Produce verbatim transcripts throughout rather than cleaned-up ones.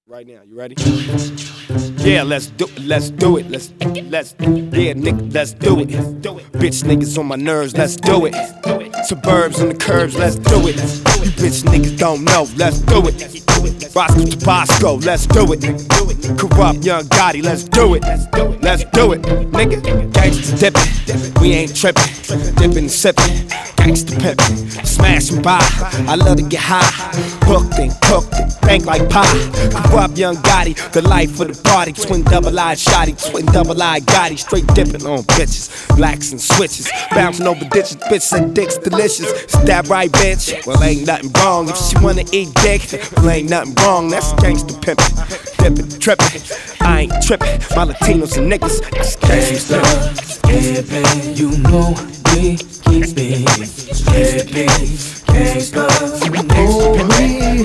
Right now, you ready? Yeah, let's do it, let's do it, let's, let's, yeah, nigga, let's do it. Bitch niggas on my nerves, let's do it. Suburbs on the curbs, let's do it. You bitch niggas don't know, let's do it. Roscoe Tabasco, let's do it. Corrupt Young Gotti, let's do it. Let's do it, nigga. Gangsta dippin', we ain't trippin'. Dippin' and sippin', gangsta pimpin'. Smash and buy, I love to get high. Hooked and cooked and bank like pie. Corrupt Young Gotti, the life of the party. Twin double-eyed shotty, twin double-eyed Gotti. Straight dippin' on bitches, blacks and switches. Bouncing over ditches, bitch said dick's delicious. Stab right, bitch, well ain't nothing wrong. If she wanna eat dick, well ain't nothing wrong. That's gangsta pimpin', dippin', trippin'. I ain't trippin', my Latinos and niggas, that's gangsta. Yeah, babe, you know we keep it strictly gangsta. You know we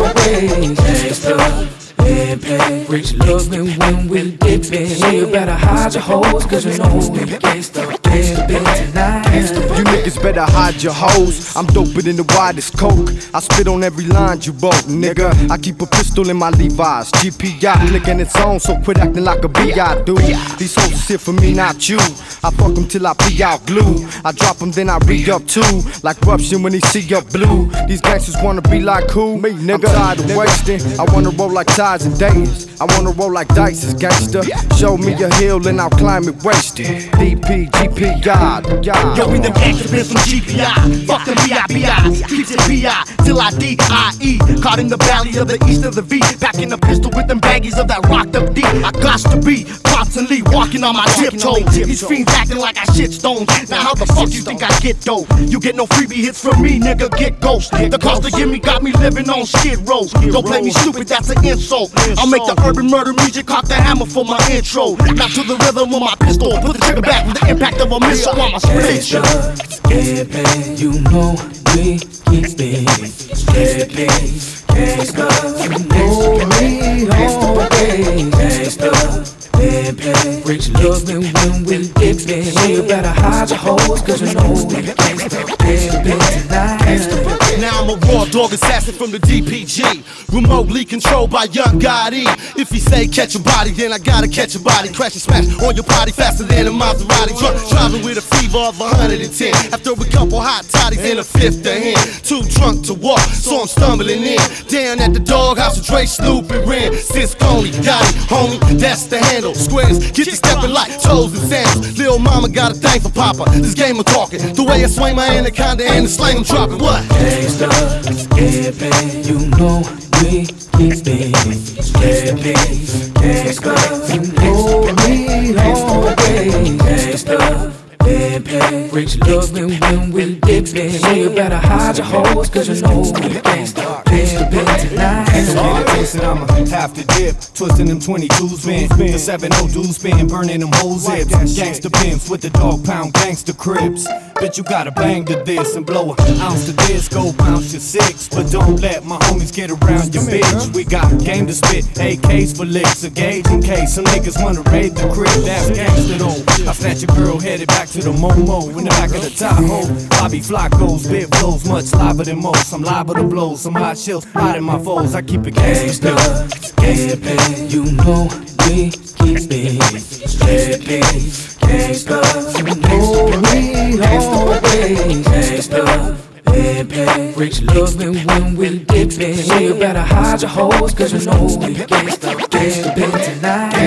always gangsta. Yeah, babe, rich love me when we dip in. You better hide your hoes, cause you know we gangsta. Yeah, babe, tonight. You niggas better hide your hoes. I'm doper than the widest coke. I spit on every line you wrote, nigga. I keep a pistol in my Levi's. G P I licking its own, so quit acting like a B I do. These hoes is here for me, not you. I fuck them till I pee out glue. I drop them, then I re-up too. Like Ruption when he see up blue. These gangsters wanna be like who? Me, nigga. I'm tired of wasting. I wanna roll like ties and days. I wanna roll like dice is gangster. Show me a hill and I'll climb it wasted. D P, G P I. Yo, we them gangsters been from G P I. Fuck them B I B Is. Keeps it B I till I D I E. Caught in the valley of the east of the V. Back in the pistol with them baggies of that rocked up D. I got to be constantly walking on my tiptoes. These fiends acting like I shit stones. Now how the fuck you think I get dope? You get no freebie hits from me, nigga, get ghost. The cost to give me got me living on skid rows. Don't play me stupid, that's an insult. I'll make the urban murder music, cock the hammer for my intro. Now to the rhythm of my pistol, put the trigger back with the impact of a missile on my split. Yeah, babe, you know we keep it strictly gangsta. You know we always gangsta. Yeah, babe, rich love me when we dip in. You better hide your hoes, cause you know we gangsta. Yeah, babe, tonight. Now I'm a raw dog assassin from the D P G, remotely controlled by Young Gotti. If he say catch a body, then I gotta catch a body. Crash and smash on your body faster than a Maserati. Drunk, driving with a fever of one hundred ten. After a couple hot toddies and a fifth of hen. Too drunk to walk, so I'm stumbling in. Down at the doghouse with Dre, Snoop, and Ren. Sisconi, Gotti, homie, that's the handle. Squares, get to stepping like toes and sandals. Lil' mama got a thing for Papa. This game of talking, the way I swing my anaconda and the slang I'm dropping. What? Gangsta, yeah, babe, you know we keep it strictly gangsta. You know we always gangsta. Yeah, babe, rich love me when we dip in. You better hide your hoes, cause you know we gangsta. Yeah, babe, tonight. And I'ma have to dip, twisting them twenty-twos, man. The seven oh dudes spin, burning them whole zips. Gangsta pimps with the dog pound gangsta cribs. Bitch, you gotta bang to this and blow an ounce to this, go bounce your six. But don't let my homies get around your bitch. We got game to spit, A Ks for licks, a gauge in case some niggas wanna raid the crib. That's gangsta though. I snatch your girl headed back to the Momo in the back of the Tahoe. Bobby Flacco's bit blows much liver than most. I'm liable to blow some hot chills out in my foes. I keep it gangsta. Yeah, babe, you know we keep it strictly gangsta. You know we always gangsta. Yeah, babe, rich love me when we dip in. You better hide your hoes, cause you know we gangsta. Yeah, babe, tonight.